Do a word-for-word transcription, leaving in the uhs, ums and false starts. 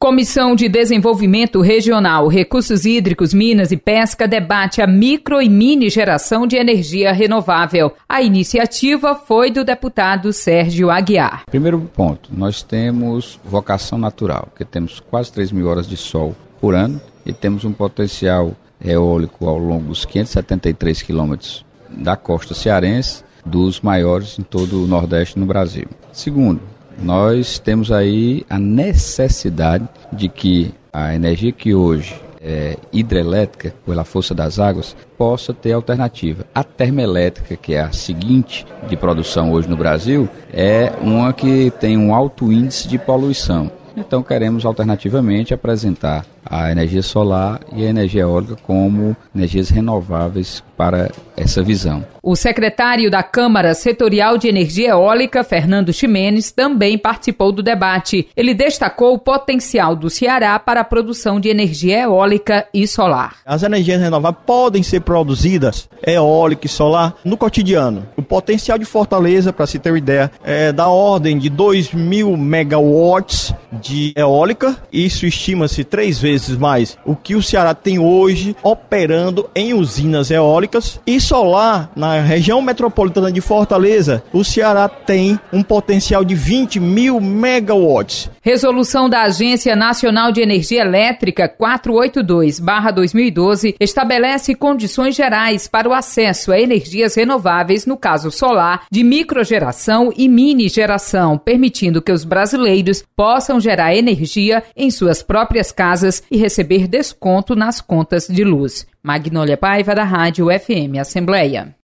Comissão de Desenvolvimento Regional, Recursos Hídricos, Minas e Pesca debate a micro e mini geração de energia renovável. A iniciativa foi do deputado Sérgio Aguiar. Primeiro ponto, nós temos vocação natural, que temos quase três mil horas de sol por ano e temos um potencial eólico ao longo dos quinhentos e setenta e três quilômetros da costa cearense, dos maiores em todo o Nordeste no Brasil. Segundo, nós temos aí a necessidade de que a energia que hoje é hidrelétrica, pela força das águas, possa ter alternativa. A termoelétrica, que é a seguinte de produção hoje no Brasil, é uma que tem um alto índice de poluição. Então queremos alternativamente apresentar a energia solar e a energia eólica como energias renováveis para essa visão. O secretário da Câmara Setorial de Energia Eólica, Fernando Ximenes, também participou do debate. Ele destacou o potencial do Ceará para a produção de energia eólica e solar. As energias renováveis podem ser produzidas, eólica e solar, no cotidiano. O potencial de Fortaleza, para se ter uma ideia, é da ordem de dois mil megawatts de eólica. Isso estima-se três vezes mais o que o Ceará tem hoje operando em usinas eólicas. E solar, na região metropolitana de Fortaleza, o Ceará tem um potencial de vinte mil megawatts. Resolução da Agência Nacional de Energia Elétrica quatrocentos e oitenta e dois barra dois mil e doze estabelece condições gerais para o acesso a energias renováveis, no caso solar, de microgeração e mini geração, permitindo que os brasileiros possam gerar energia em suas próprias casas e receber desconto nas contas de luz. Magnólia Paiva, da Rádio F M Assembleia.